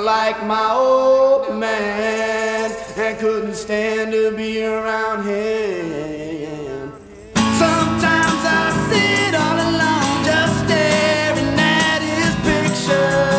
like my old man, and couldn't stand to be around him.